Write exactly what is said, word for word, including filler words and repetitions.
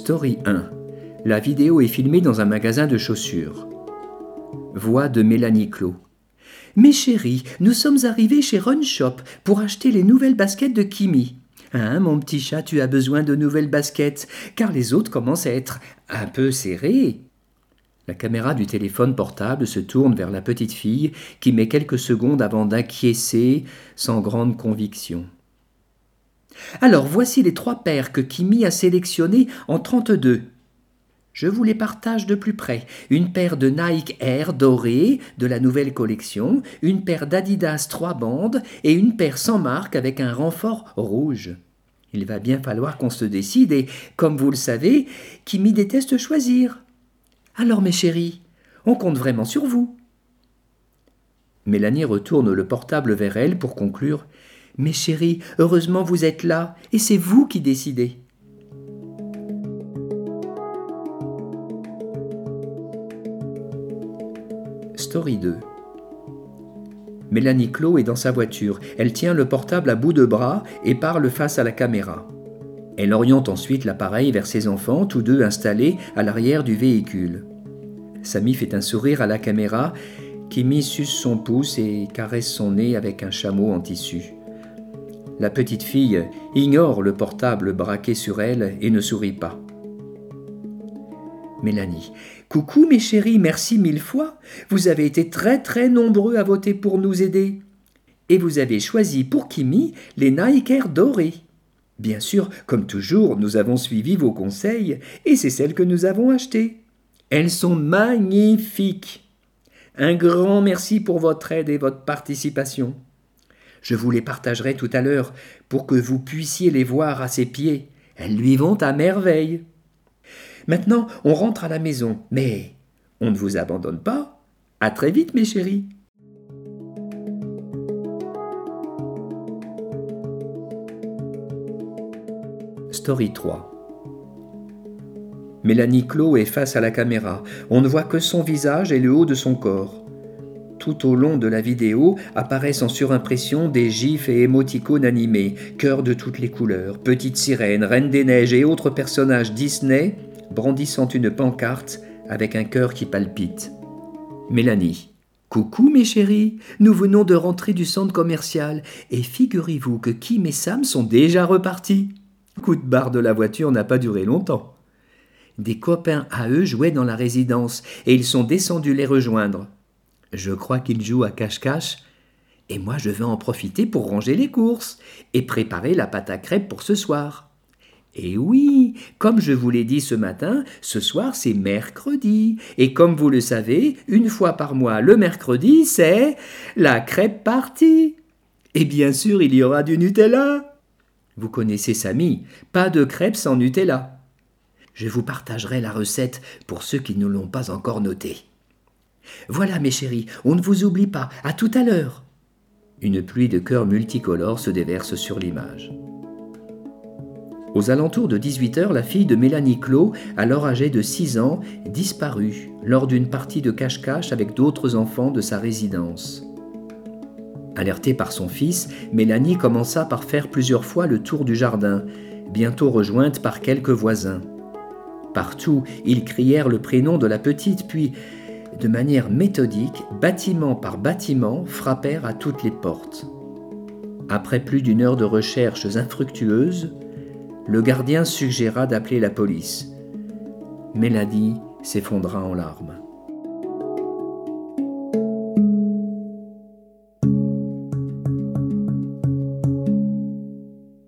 Story un. La vidéo est filmée dans un magasin de chaussures. Voix de Mélanie Clos. Mes chéris, nous sommes arrivés chez Run Shop pour acheter les nouvelles baskets de Kimi. Hein, mon petit chat, tu as besoin de nouvelles baskets, car les autres commencent à être un peu serrées. La caméra du téléphone portable se tourne vers la petite fille qui met quelques secondes avant d'acquiescer sans grande conviction. Alors voici les trois paires que Kimi a sélectionnées en trente-deux. Je vous les partage de plus près. Une paire de Nike Air dorée de la nouvelle collection, une paire d'Adidas trois bandes et une paire sans marque avec un renfort rouge. Il va bien falloir qu'on se décide et, comme vous le savez, Kimi déteste choisir. Alors mes chéris, on compte vraiment sur vous. Mélanie retourne le portable vers elle pour conclure. Mes chéris, heureusement vous êtes là et c'est vous qui décidez. Story deux. Mélanie Clos est dans sa voiture. Elle tient le portable à bout de bras et parle face à la caméra. Elle oriente ensuite l'appareil vers ses enfants, tous deux installés à l'arrière du véhicule. Samy fait un sourire à la caméra. Kimi suce son pouce et caresse son nez avec un chameau en tissu. La petite fille ignore le portable braqué sur elle et ne sourit pas. Mélanie. Coucou mes chéris, merci mille fois. Vous avez été très très nombreux à voter pour nous aider. Et vous avez choisi pour Kimi les Nike Air dorés. Bien sûr, comme toujours, nous avons suivi vos conseils et c'est celles que nous avons achetées. Elles sont magnifiques. Un grand merci pour votre aide et votre participation. Je vous les partagerai tout à l'heure pour que vous puissiez les voir à ses pieds. Elles lui vont à merveille. Maintenant, on rentre à la maison, mais on ne vous abandonne pas. À très vite, mes chéris. Story trois. Mélanie Clos est face à la caméra. On ne voit que son visage et le haut de son corps. Tout au long de la vidéo apparaissent en surimpression des gifs et émoticônes animés, cœurs de toutes les couleurs, petites sirènes, reines des neiges et autres personnages Disney brandissant une pancarte avec un cœur qui palpite. Mélanie. Coucou mes chéris, nous venons de rentrer du centre commercial et figurez-vous que Kim et Sam sont déjà repartis. Coup de barre de la voiture n'a pas duré longtemps. Des copains à eux jouaient dans la résidence et ils sont descendus les rejoindre. Je crois qu'ils jouent à cache-cache et moi je vais en profiter pour ranger les courses et préparer la pâte à crêpes pour ce soir. Et oui, comme je vous l'ai dit ce matin, ce soir c'est mercredi. Et comme vous le savez, une fois par mois, le mercredi, c'est la crêpe party. Et bien sûr, il y aura du Nutella. Vous connaissez Samy, pas de crêpes sans Nutella. Je vous partagerai la recette pour ceux qui ne l'ont pas encore notée. Voilà mes chéris, on ne vous oublie pas, à tout à l'heure. Une pluie de cœurs multicolores se déverse sur l'image. Aux alentours de dix-huit heures, la fille de Mélanie Clos, alors âgée de six ans, disparut lors d'une partie de cache-cache avec d'autres enfants de sa résidence. Alertée par son fils, Mélanie commença par faire plusieurs fois le tour du jardin, bientôt rejointe par quelques voisins. Partout, ils crièrent le prénom de la petite, puis, de manière méthodique, bâtiment par bâtiment, frappèrent à toutes les portes. Après plus d'une heure de recherches infructueuses, le gardien suggéra d'appeler la police. Mélanie s'effondra en larmes.